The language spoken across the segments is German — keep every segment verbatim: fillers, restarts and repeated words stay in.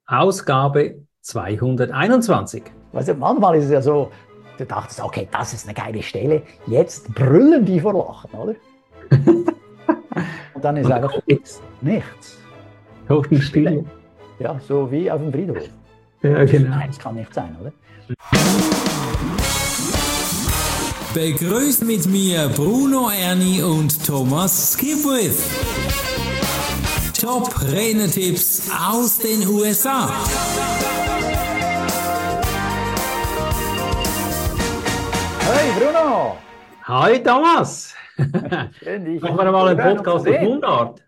Ausgabe zweihunderteinundzwanzig. Also manchmal ist es ja so, du dachtest, okay, das ist eine geile Stelle, jetzt brüllen die vor Lachen, oder? Und dann ist Und einfach jetzt nichts. Totenstille. Ja, so wie auf dem Friedhof. Ja, genau. Nein, das kann nicht sein, oder? Begrüßt mit mir Bruno Erni und Thomas Skipwith. Top Renetipps aus den U S A. Hey Bruno! Hi Thomas! Schön, dich Machen wir mal einen zu hören und Podcast zu auf sehen. Mundart?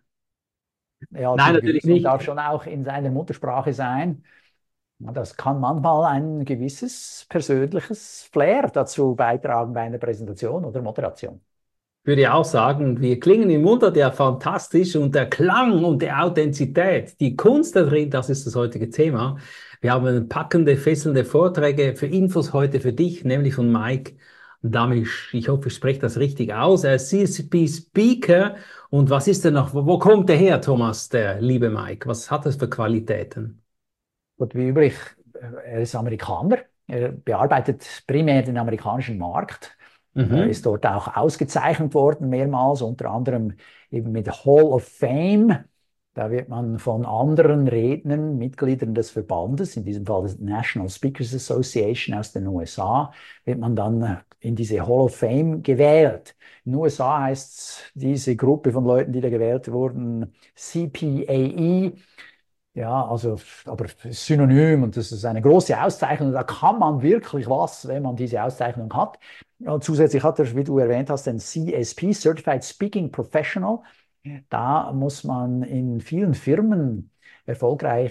Ja, Nein, zum natürlich Gewissen nicht. darf schon auch in seiner Muttersprache sein. Ja, das kann manchmal ein gewisses persönliches Flair dazu beitragen bei einer Präsentation oder Moderation. Ich würde auch sagen, wir klingen im Mundart ja fantastisch und der Klang und die Authentizität, die Kunst da drin, das ist das heutige Thema. Wir haben packende, fesselnde Vorträge für Infos heute für dich, nämlich von Mike Damisch. Ich hoffe, ich spreche das richtig aus. Er ist C S P-Speaker. Und was ist denn noch, wo, wo kommt der her, Thomas, der liebe Mike? Was hat das für Qualitäten? Und wie üblich, er ist Amerikaner. Er bearbeitet primär den amerikanischen Markt. Er Mhm. ist dort auch ausgezeichnet worden, mehrmals, unter anderem eben mit Hall of Fame. Da wird man von anderen Rednern, Mitgliedern des Verbandes, in diesem Fall des National Speakers Association aus den U S A, wird man dann in diese Hall of Fame gewählt. In den U S A heißt diese Gruppe von Leuten, die da gewählt wurden, C P A E. Ja, also, aber Synonym, und das ist eine große Auszeichnung. Da kann man wirklich was, wenn man diese Auszeichnung hat. Und zusätzlich hat er, wie du erwähnt hast, den C S P, Certified Speaking Professional. Da muss man in vielen Firmen erfolgreich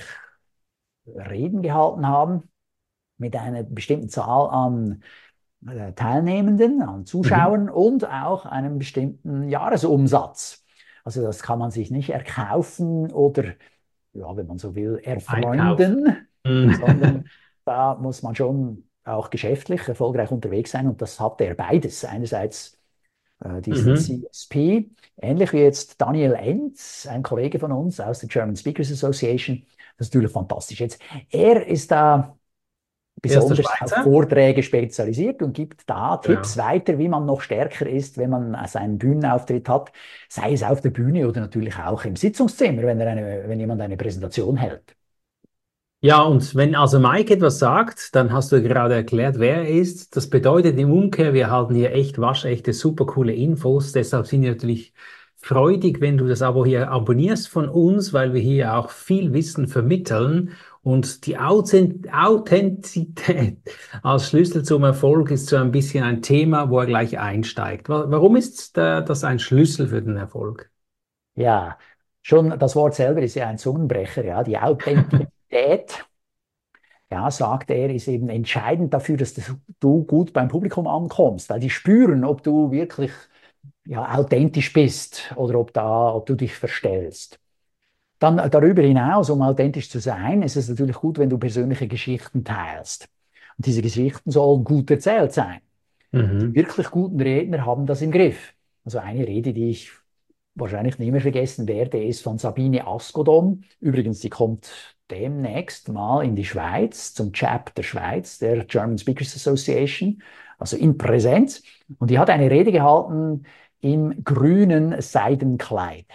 Reden gehalten haben mit einer bestimmten Zahl an äh, Teilnehmenden, an Mhm. Zuschauern und auch einem bestimmten Jahresumsatz. Also das kann man sich nicht erkaufen oder, ja, wenn man so will, Einkauf. erfreunden, Mhm. sondern da muss man schon auch geschäftlich erfolgreich unterwegs sein, und das hat er beides. Einerseits äh, diesen Mhm. C S P, ähnlich wie jetzt Daniel Enz, ein Kollege von uns aus der German Speakers Association. Das ist natürlich fantastisch. Jetzt, er ist da Erster besonders auf Schweizer. Vorträge spezialisiert und gibt da Genau. Tipps weiter, wie man noch stärker ist, wenn man seinen Bühnenauftritt hat, sei es auf der Bühne oder natürlich auch im Sitzungszimmer, wenn, er eine, wenn jemand eine Präsentation hält. Ja, und wenn also Mike etwas sagt, dann hast du gerade erklärt, wer er ist. Das bedeutet im Umkehr, wir haben hier echt waschechte, super coole Infos. Deshalb sind wir natürlich freudig, wenn du das Abo hier abonnierst von uns, weil wir hier auch viel Wissen vermitteln. Und die Authent- Authentizität als Schlüssel zum Erfolg ist so ein bisschen ein Thema, wo er gleich einsteigt. Wa- Warum ist äh, das ein Schlüssel für den Erfolg? Ja, schon das Wort selber ist ja ein Zungenbrecher, ja, die Authentizität. Ja, sagt er, ist eben entscheidend dafür, dass du gut beim Publikum ankommst, weil die spüren, ob du wirklich ja, authentisch bist oder ob, da, ob du dich verstellst. Dann darüber hinaus, um authentisch zu sein, ist es natürlich gut, wenn du persönliche Geschichten teilst. Und diese Geschichten sollen gut erzählt sein. Die Mhm. wirklich guten Redner haben das im Griff. Also eine Rede, die ich wahrscheinlich nie mehr vergessen werde, ist von Sabine Askodom. Übrigens, die kommt demnächst mal in die Schweiz, zum Chapter Schweiz der German Speakers Association, also in Präsenz. Und die hat eine Rede gehalten im grünen Seidenkleid.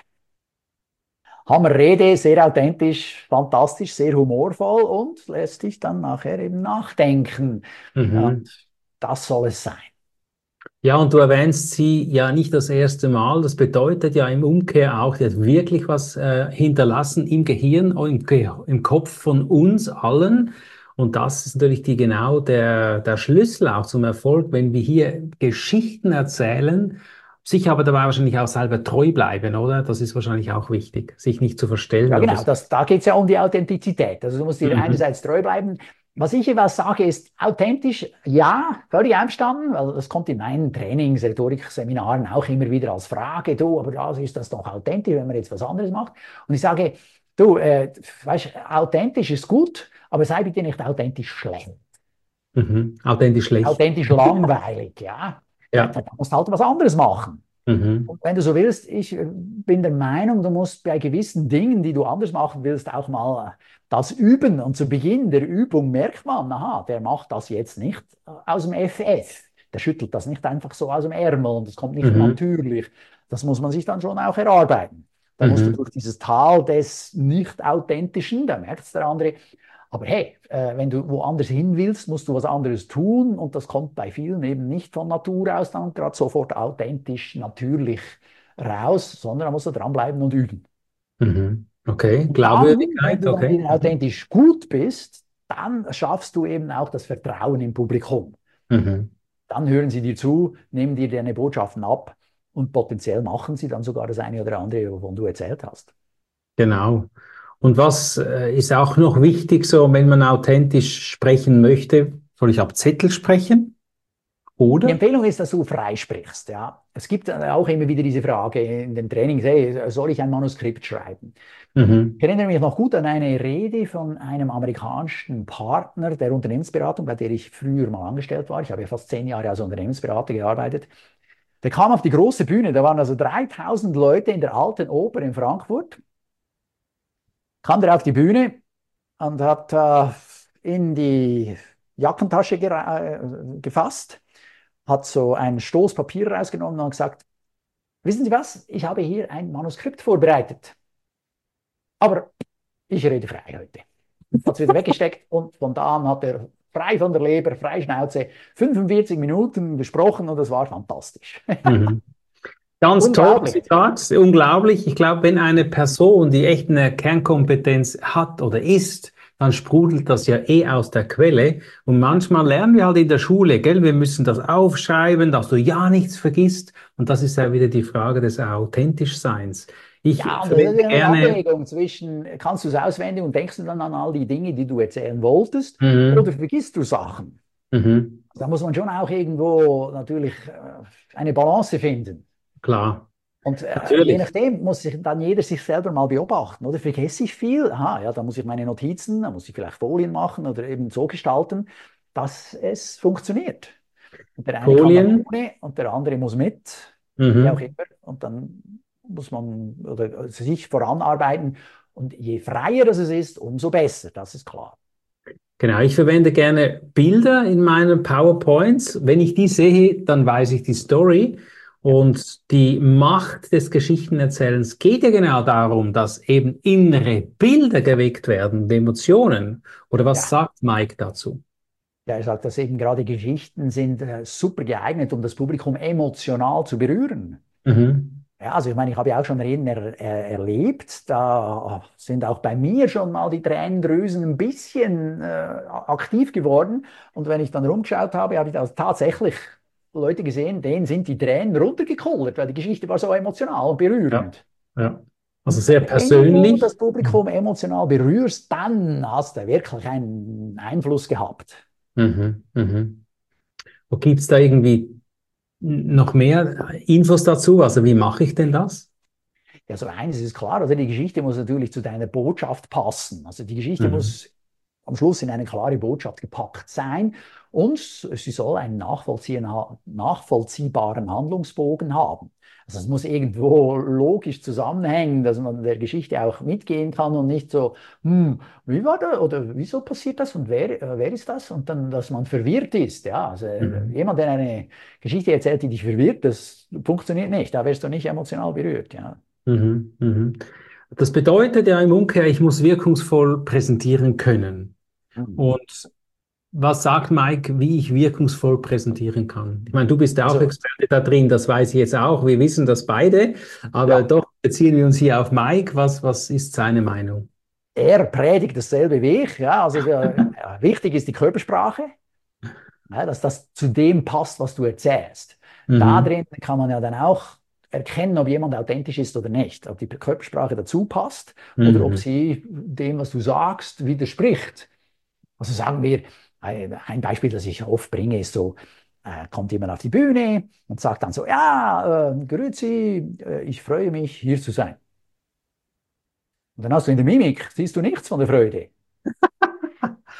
Hammerrede, sehr authentisch, fantastisch, sehr humorvoll und lässt dich dann nachher eben nachdenken. Mhm. Und das soll es sein. Ja, und du erwähnst sie ja nicht das erste Mal. Das bedeutet ja im Umkehr auch, die hat wirklich was äh, hinterlassen im Gehirn, im, Ge im Kopf von uns allen. Und das ist natürlich die, genau der, der Schlüssel auch zum Erfolg, wenn wir hier Geschichten erzählen, sich aber dabei wahrscheinlich auch selber treu bleiben, oder? Das ist wahrscheinlich auch wichtig, sich nicht zu verstellen Ja, oder genau, so. das, da geht es ja um die Authentizität. Also du musst dir Mhm. einerseits treu bleiben. Was ich jeweils sage, ist authentisch, ja, völlig einverstanden, weil das kommt in meinen Trainings, Rhetorikseminaren auch immer wieder als Frage, du, aber da ist das doch authentisch, wenn man jetzt was anderes macht. Und ich sage, du, äh, weißt, authentisch ist gut, aber sei bitte nicht authentisch schlecht, Mhm. Authentisch schlecht. authentisch langweilig, ja. Da, Ja. da musst du halt was anderes machen. Mhm. Und wenn du so willst, ich äh, bin der Meinung, du musst bei gewissen Dingen, die du anders machen willst, auch mal äh, das üben. Und zu Beginn der Übung merkt man, aha, der macht das jetzt nicht äh, aus dem F F. Der schüttelt das nicht einfach so aus dem Ärmel und das kommt nicht Mhm. natürlich. Das muss man sich dann schon auch erarbeiten. Da musst du Mhm. durch dieses Tal des Nicht-Authentischen, da merkt es der andere. Aber hey, äh, wenn du woanders hin willst, musst du was anderes tun und das kommt bei vielen eben nicht von Natur aus dann gerade sofort authentisch, natürlich raus, sondern da musst du dranbleiben und üben. Mhm. Okay, Und dann, wenn Glaubwürdigkeit, du dann okay. wieder Mhm. authentisch gut bist, dann schaffst du eben auch das Vertrauen im Publikum. Mhm. Dann hören sie dir zu, nehmen dir deine Botschaften ab und potenziell machen sie dann sogar das eine oder andere, wovon du erzählt hast. Genau. Und was äh, ist auch noch wichtig, so wenn man authentisch sprechen möchte, soll ich ab Zettel sprechen? Die Oder? Empfehlung ist, dass du frei sprichst. Ja. Es gibt auch immer wieder diese Frage in den Trainings, hey, soll ich ein Manuskript schreiben? Mhm. Ich erinnere mich noch gut an eine Rede von einem amerikanischen Partner der Unternehmensberatung, bei der ich früher mal angestellt war. Ich habe ja fast zehn Jahre als Unternehmensberater gearbeitet. Der kam auf die große Bühne, da waren also dreitausend Leute in der Alten Oper in Frankfurt. Kam der auf die Bühne und hat äh, in die Jackentasche äh, gefasst, hat so ein Stoß Papier rausgenommen und gesagt, wissen Sie was, ich habe hier ein Manuskript vorbereitet, aber ich rede frei heute. Hat es wieder weggesteckt und von da an hat er frei von der Leber, frei Schnauze, fünfundvierzig Minuten gesprochen und das war fantastisch. Mhm. Ganz toll, Unglaublich. Zitat, unglaublich. Ich glaube, wenn eine Person, die echt eine Kernkompetenz hat oder ist, dann sprudelt das ja eh aus der Quelle. Und manchmal lernen wir halt in der Schule, gell, wir müssen das aufschreiben, dass du ja nichts vergisst. Und das ist ja wieder die Frage des Authentischseins. Ich Ja, und das ist verwende ja eine gerne, Abwägung zwischen, kannst du es auswendig und denkst du dann an all die Dinge, die du erzählen wolltest, oder mhm, vergisst du Sachen? mhm, Da muss man schon auch irgendwo natürlich äh, eine Balance finden. klar, Und äh, je natürlich. nachdem muss sich dann jeder sich selber mal beobachten. Oder vergesse ich viel? Aha, ja, dann muss ich meine Notizen, dann muss ich vielleicht Folien machen oder eben so gestalten, dass es funktioniert. Und der eine kann dann Folien, ohne und der andere muss mit, wie auch mhm. immer. Und dann muss man oder sich voranarbeiten. Und je freier das es ist, umso besser, das ist klar. Genau, ich verwende gerne Bilder in meinen PowerPoints. Wenn ich die sehe, dann weiß ich die Story. Ja, Und die Macht des Geschichtenerzählens geht ja genau darum, dass eben innere Bilder geweckt werden, die Emotionen. Oder was ja. sagt Mike dazu? Ja, er sagt, dass eben gerade Geschichten sind äh, super geeignet, um das Publikum emotional zu berühren. Mhm. Ja, also ich meine, ich habe ja auch schon Reden er, er, erlebt. Da sind auch bei mir schon mal die Tränendrüsen ein bisschen äh, aktiv geworden. Und wenn ich dann rumgeschaut habe, habe ich also tatsächlich Leute gesehen, denen sind die Tränen runtergekullert, weil die Geschichte war so emotional und Ja, berührend. ja. Also Und sehr wenn du das persönlich. Publikum emotional berührst, dann hast du wirklich einen Einfluss gehabt. Mhm. Mhm. Gibt es da irgendwie noch mehr Infos dazu? Also wie mache ich denn das? Ja, so eines ist klar, oder die Geschichte muss natürlich zu deiner Botschaft passen. Also die Geschichte Mhm. muss am Schluss in eine klare Botschaft gepackt sein und sie soll einen nachvollziehbaren Handlungsbogen haben. Also es muss irgendwo logisch zusammenhängen, dass man der Geschichte auch mitgehen kann und nicht so, hm, wie war das oder wieso passiert das und wer, äh, wer ist das? Und dann, dass man verwirrt ist. Ja, also äh, Mhm. jemand, der eine Geschichte erzählt, die dich verwirrt, das funktioniert nicht. Da wirst du nicht emotional berührt. Ja. Mhm. Mhm. Das bedeutet ja im Umkehr, ich muss wirkungsvoll präsentieren können. Mhm. Und was sagt Mike, wie ich wirkungsvoll präsentieren kann? Ich meine, du bist ja auch Also, Experte da drin, das weiß ich jetzt auch. Wir wissen das beide, aber ja, doch beziehen wir uns hier auf Mike. Was, was ist seine Meinung? er predigt dasselbe wie ich. Ja, also der, ja, wichtig ist die Körpersprache, ja, dass das zu dem passt, was du erzählst. Da Mhm. drin kann man ja dann auch erkennen, ob jemand authentisch ist oder nicht, ob die Körpersprache dazu passt oder ob Mhm. sie dem, was du sagst, widerspricht. Also sagen wir, ein ein Beispiel, das ich oft bringe, ist so, äh, kommt jemand auf die Bühne und sagt dann so, ja, äh, grüezi, äh, ich freue mich, hier zu sein. Und dann hast du in der Mimik, siehst du nichts von der Freude.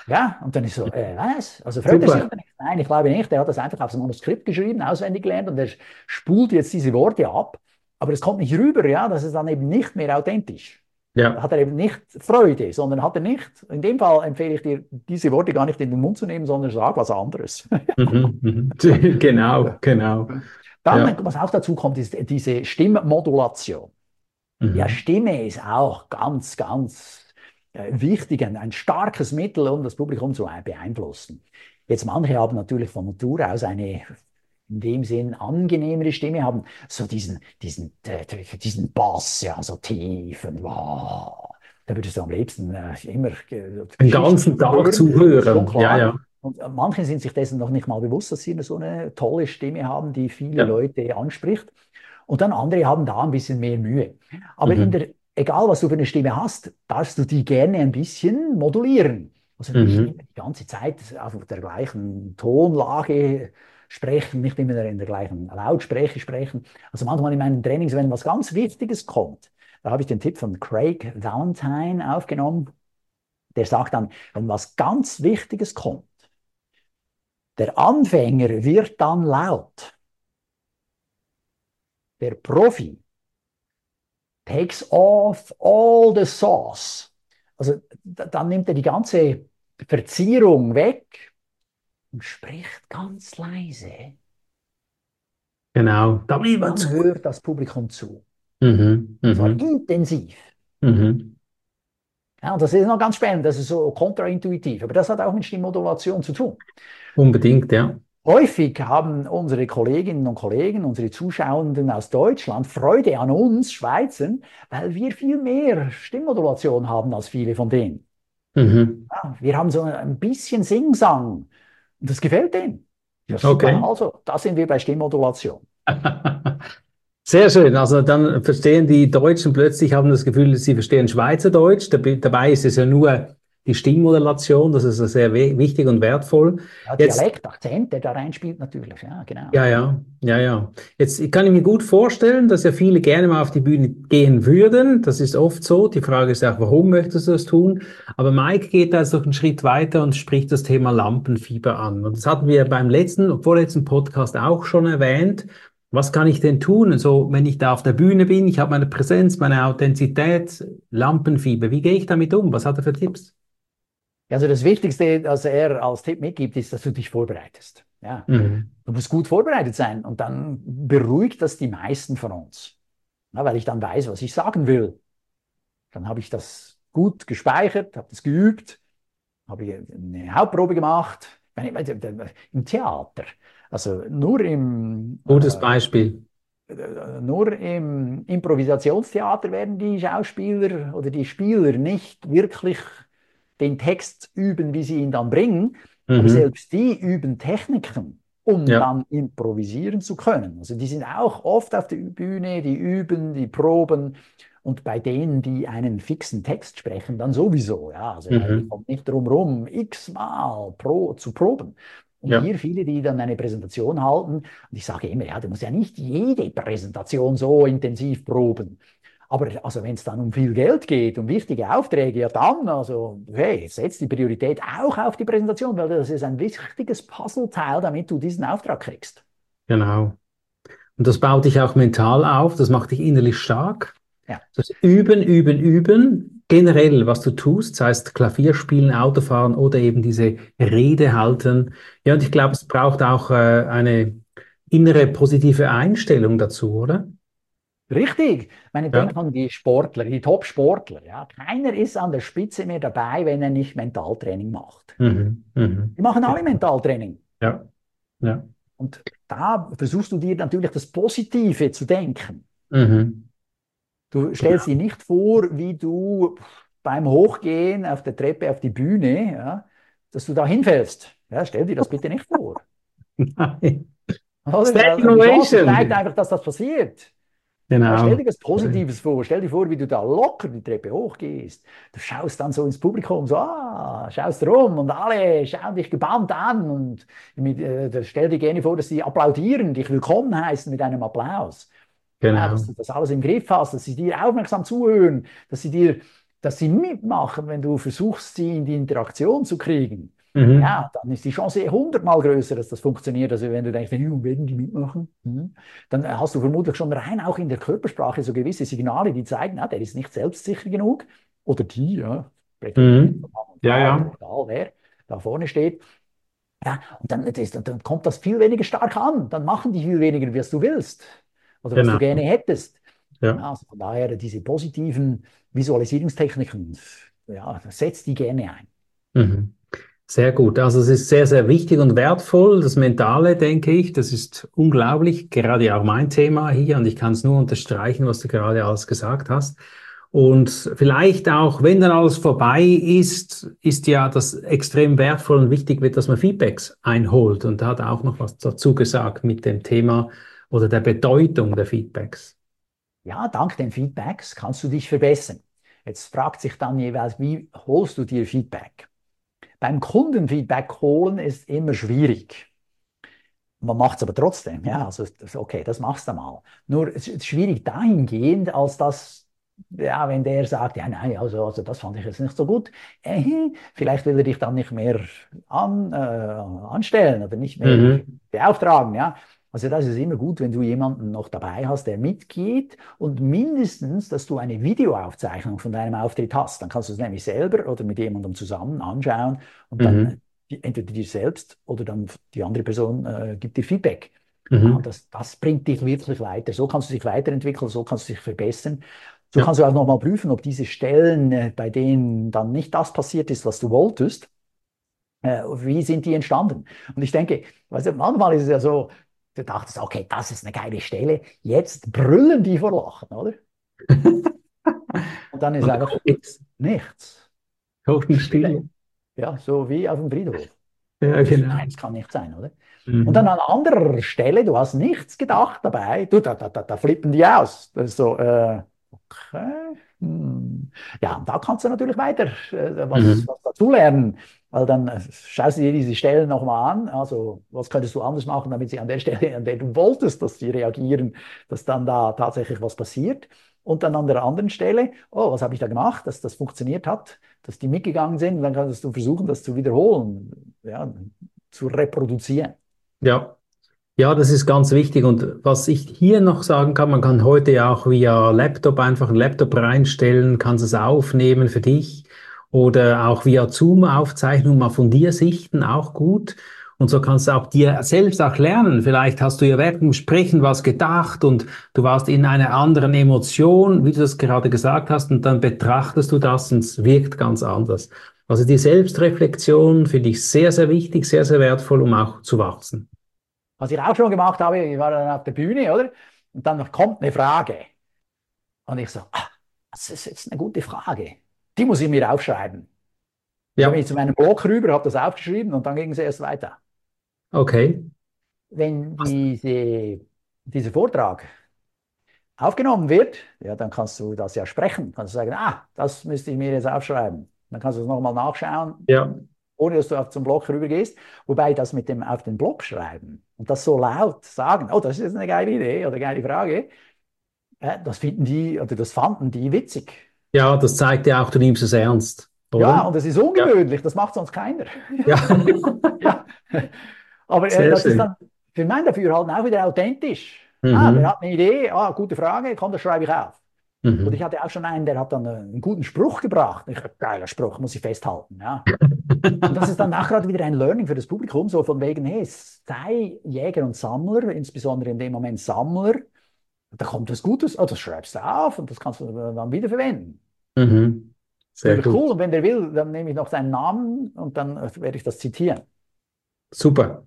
Ja, und dann ist so, äh, was? Also freut er sich Super. oder nicht? Nein, ich glaube nicht. Er hat das einfach aufs Manuskript geschrieben, auswendig gelernt und er spult jetzt diese Worte ab. Aber es kommt nicht rüber, ja, das ist dann eben nicht mehr authentisch. Da Ja. hat er eben nicht Freude, sondern hat er nicht. In dem Fall empfehle ich dir, diese Worte gar nicht in den Mund zu nehmen, sondern sag was anderes. Mhm. Mhm. Genau, genau. Dann, Ja. was auch dazu kommt, ist diese Stimmmodulation. Ja, Mhm. Stimme ist auch ganz, ganz äh, wichtig, ein, ein starkes Mittel, um das Publikum zu beeinflussen. Jetzt manche haben natürlich von Natur aus eine in dem Sinn angenehmere Stimme, haben so diesen, diesen, äh, diesen Bass, ja, so tief und wow. Da würdest du am liebsten äh, immer äh, Den Geschichten ganzen Tag hören, schon zuhören. Ja, klar. ja. Und äh, manche sind sich dessen noch nicht mal bewusst, dass sie so eine tolle Stimme haben, die viele Ja. Leute anspricht. Und dann andere haben da ein bisschen mehr Mühe. Aber in Mhm. der, egal was du für eine Stimme hast, darfst du die gerne ein bisschen modulieren. Also nicht immer Mhm. die ganze Zeit auf der gleichen Tonlage sprechen, nicht immer in der gleichen Lautsprache sprechen. Also manchmal in meinen Trainings, wenn was ganz Wichtiges kommt, da habe ich den Tipp von Craig Valentine aufgenommen. Der sagt dann, wenn was ganz Wichtiges kommt, der Anfänger wird dann laut, der Profi takes off all the sauce. Also dann nimmt er die ganze Verzierung weg und spricht ganz leise. Genau. Da will man Dann zu. hört das Publikum zu. Mhm. Und zwar Mhm. intensiv. Mhm. Ja, und das ist noch ganz spannend, das ist so kontraintuitiv, aber das hat auch mit Stimmmodulation zu tun. Unbedingt, ja. Häufig haben unsere Kolleginnen und Kollegen, unsere Zuschauenden aus Deutschland Freude an uns Schweizern, weil wir viel mehr Stimmmodulation haben als viele von denen. Mhm. Ja, wir haben so ein bisschen Singsang und das gefällt denen. Ja, super. Okay. Also, da sind wir bei Stimmmodulation. Sehr schön. Also dann verstehen die Deutschen plötzlich, haben das Gefühl, sie verstehen Schweizerdeutsch. Dab- Dabei ist es ja nur die Stimmmodulation. Das ist ja sehr we- wichtig und wertvoll. Ja, Jetzt, Dialekt, Akzent, der da reinspielt natürlich. Ja, genau. ja, ja, ja, ja. Jetzt kann ich mir gut vorstellen, dass ja viele gerne mal auf die Bühne gehen würden. Das ist oft so. Die Frage ist auch, warum möchtest du das tun? Aber Mike geht da jetzt noch einen Schritt weiter und spricht das Thema Lampenfieber an. Und das hatten wir beim letzten, vorletzten Podcast auch schon erwähnt. Was kann ich denn tun? Also, wenn ich da auf der Bühne bin, ich habe meine Präsenz, meine Authentizität, Lampenfieber. Wie gehe ich damit um? Was hat er für Tipps? Also das Wichtigste, was er als Tipp mitgibt, ist, dass du dich vorbereitest. Ja. Mhm. Du musst gut vorbereitet sein und dann beruhigt das die meisten von uns. Ja, weil ich dann weiß, was ich sagen will. Dann habe ich das gut gespeichert, habe das geübt, habe ich eine Hauptprobe gemacht. Ich meine, im Theater, also nur im, Gutes äh, Beispiel. nur im Improvisationstheater werden die Schauspieler oder die Spieler nicht wirklich den Text üben, wie sie ihn dann bringen, aber Mhm. selbst die üben Techniken, um Ja. dann improvisieren zu können. Also die sind auch oft auf der Bühne, die üben, die proben und bei denen, die einen fixen Text sprechen, dann sowieso. Ja, also die Mhm. kommen nicht drum rum, x-mal pro, zu proben. Und Ja. hier viele, die dann eine Präsentation halten, und ich sage immer, ja, du musst ja nicht jede Präsentation so intensiv proben. Aber also wenn es dann um viel Geld geht, um wichtige Aufträge, ja dann, also hey, setz die Priorität auch auf die Präsentation, weil das ist ein wichtiges Puzzleteil, damit du diesen Auftrag kriegst. Genau. Und das baut dich auch mental auf, das macht dich innerlich stark. Ja, Das Üben, Üben, Üben, generell, was du tust, sei es Klavier spielen, Autofahren oder eben diese Rede halten. Ja, und ich glaube, es braucht auch äh, eine innere positive Einstellung dazu, oder? richtig. Ich meine, Ja. denk an die Sportler, die Top-Sportler. Ja. Keiner ist an der Spitze mehr dabei, wenn er nicht Mentaltraining macht. Mhm. Mhm. Die machen alle Mentaltraining. Ja. Ja. Und da versuchst du dir natürlich das Positive zu denken. Mhm. Du stellst dir nicht vor, wie du beim Hochgehen auf der Treppe auf die Bühne, ja, dass du da hinfällst. Ja, stell dir das bitte nicht vor. Nein. Oder? Standing Weil die Chance steigt Ovation. einfach, dass das passiert. Ja, stell Genau. dir das Positives vor. Stell dir vor, wie du da locker die Treppe hochgehst. Du schaust dann so ins Publikum, so, ah, schaust rum und alle schauen dich gebannt an. Und mit, äh, stell dir gerne vor, dass sie applaudieren, dich willkommen heißen mit einem Applaus. Ja, dass Genau. du das alles im Griff hast, dass sie dir aufmerksam zuhören, dass sie dir dass sie mitmachen, wenn du versuchst, sie in die Interaktion zu kriegen, Mhm. ja, dann ist die Chance hundertmal größer, dass das funktioniert. Also wenn du denkst, "Hm, werden die mitmachen? Hm?", dann hast du vermutlich schon rein auch in der Körpersprache so gewisse Signale, die zeigen, ah, der ist nicht selbstsicher genug. Oder die, ja, präferiert Mhm. von Mann und Ja, Frau, ja. egal wer da vorne steht. Ja, und dann, das, dann kommt das viel weniger stark an. Dann machen die viel weniger, was du willst oder was du Genau. gerne hättest. Ja. Ja, also von daher diese positiven Visualisierungstechniken, ja, setzt die gerne ein. Mhm. Sehr gut. Also es ist sehr, sehr wichtig und wertvoll. Das Mentale, denke ich, das ist unglaublich, gerade auch mein Thema hier und ich kann es nur unterstreichen, was du gerade alles gesagt hast. Und vielleicht auch, wenn dann alles vorbei ist, ist ja das extrem wertvoll und wichtig wird, dass man Feedbacks einholt. Und da hat er auch noch was dazu gesagt mit dem Thema oder der Bedeutung der Feedbacks. Ja, dank den Feedbacks kannst du dich verbessern. Jetzt fragt sich dann jeweils, wie holst du dir Feedback? Beim Kundenfeedback holen ist immer schwierig. Man macht es aber trotzdem, ja, also das- okay, das machst du mal. Nur es ist schwierig dahingehend, als dass, ja, wenn der sagt, ja, nein, also, also das fand ich jetzt nicht so gut, äh, vielleicht will er dich dann nicht mehr an, äh, anstellen oder nicht mehr Mhm. beauftragen, ja. Also das ist immer gut, wenn du jemanden noch dabei hast, der mitgeht und mindestens, dass du eine Videoaufzeichnung von deinem Auftritt hast. Dann kannst du es nämlich selber oder mit jemandem zusammen anschauen und dann Mhm. die, entweder dir selbst oder dann die andere Person äh, gibt dir Feedback. Ja, und Mhm. das, das bringt dich wirklich weiter. So kannst du dich weiterentwickeln, so kannst du dich verbessern. So Ja. kannst du auch nochmal prüfen, ob diese Stellen, äh, bei denen dann nicht das passiert ist, was du wolltest, äh, wie sind die entstanden? Und ich denke, weißt du, manchmal ist es ja so, du dachtest, okay, das ist eine geile Stelle, jetzt brüllen die vor Lachen, oder? Und dann ist Und da einfach kommt nichts. nichts. Stille. Totenstille. Ja, so wie auf dem Friedhof. Ja, Und das, genau. nein, das kann nicht sein, oder? Und dann Mhm. an anderer Stelle, du hast nichts gedacht dabei, du, da, da, da, da flippen die aus. Das ist so, äh, okay. Hm. Ja, und da kannst du natürlich weiter äh, was, Mhm. was dazulernen, weil dann äh, schaust du dir diese Stellen nochmal an. Also, was könntest du anders machen, damit sie an der Stelle, an der du wolltest, dass sie reagieren, dass dann da tatsächlich was passiert. Und dann an der anderen Stelle, oh, was habe ich da gemacht, dass das funktioniert hat, dass die mitgegangen sind. Und dann kannst du versuchen, das zu wiederholen, ja, zu reproduzieren. Ja. Ja, das ist ganz wichtig. Und was ich hier noch sagen kann, man kann heute ja auch via Laptop einfach einen Laptop reinstellen, kannst es aufnehmen für dich oder auch via Zoom-Aufzeichnung mal von dir sichten, auch gut. Und so kannst du auch dir selbst auch lernen. Vielleicht hast du ja während dem Sprechen was gedacht und du warst in einer anderen Emotion, wie du das gerade gesagt hast, und dann betrachtest du das und es wirkt ganz anders. Also die Selbstreflexion finde ich sehr, sehr wichtig, sehr, sehr wertvoll, um auch zu wachsen. Was ich auch schon gemacht habe, ich war dann auf der Bühne, oder? Und dann kommt eine Frage. Und ich so, ah, das ist jetzt eine gute Frage. Die muss ich mir aufschreiben. Und dann bin Ja, ich zu meinem Blog rüber, habe das aufgeschrieben und dann ging es erst weiter. okay. Wenn diese, dieser Vortrag aufgenommen wird, ja, dann kannst du das ja sprechen. Kannst du sagen, ah, das müsste ich mir jetzt aufschreiben. Dann kannst du es nochmal nachschauen, Ja. ohne dass du auf zum Blog rübergehst. Wobei das mit dem auf den Blog schreiben und das so laut sagen, oh, das ist eine geile Idee oder geile Frage, äh, das finden die oder das fanden die witzig. Ja, das zeigt ja auch, du nimmst es ernst, oder? Ja, und es ist Ja, ungewöhnlich, das macht sonst keiner. ja. Ja, aber äh, Sehr das ist schön. dann für mein Dafürhalten auch wieder authentisch. Ah, der Mhm. hat eine Idee, ah, gute Frage, komm, das schreibe ich auf. Und ich Mhm. hatte auch schon einen, der hat dann einen guten Spruch gebracht. Ich, geiler Spruch, muss ich festhalten. Ja. Und das ist dann auch gerade wieder ein Learning für das Publikum, so von wegen, hey, sei Jäger und Sammler, insbesondere in dem Moment Sammler. Da kommt was Gutes, oh, das schreibst du auf und das kannst du dann wieder verwenden. Mhm. Sehr Natürlich cool. gut. Und wenn der will, dann nehme ich noch seinen Namen und dann werde ich das zitieren. Super.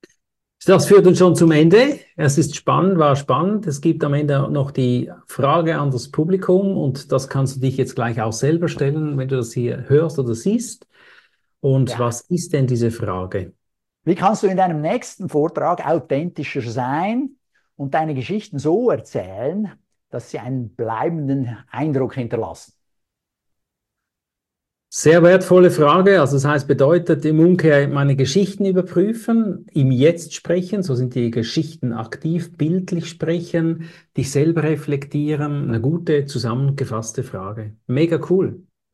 Das führt uns schon zum Ende. Es ist spannend, war spannend. Es gibt am Ende noch die Frage an das Publikum und das kannst du dich jetzt gleich auch selber stellen, wenn du das hier hörst oder siehst. Und Ja. was ist denn diese Frage? Wie kannst du in deinem nächsten Vortrag authentischer sein und deine Geschichten so erzählen, dass sie einen bleibenden Eindruck hinterlassen? Sehr wertvolle Frage. Also das heißt, bedeutet im Umkehr meine Geschichten überprüfen, im Jetzt sprechen, so sind die Geschichten aktiv, bildlich sprechen, dich selber reflektieren. Eine gute, zusammengefasste Frage. Mega cool.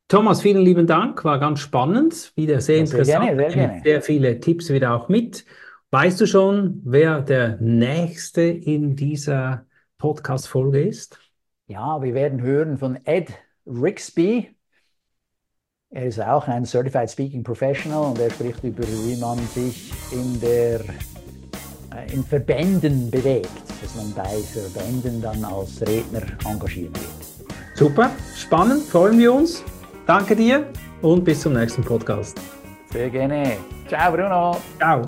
Thomas, vielen lieben Dank, war ganz spannend, wieder sehr Ja, sehr interessant. gerne, sehr gerne. Sehr viele Tipps wieder auch mit. Weißt du schon, wer der Nächste in dieser Podcast-Folge ist? Ja, wir werden hören von Ed Rixby. Er ist auch ein Certified Speaking Professional und er spricht über, wie man sich in, der, äh, in Verbänden bewegt, dass man bei Verbänden dann als Redner engagieren wird. Super, spannend, freuen wir uns. Danke dir und bis zum nächsten Podcast. Sehr gerne. Ciao Bruno. Ciao.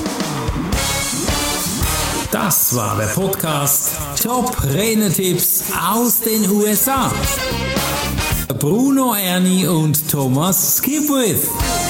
Das war der Podcast Top Rednertipps aus den U S A. Bruno Erni und Thomas Skipwith.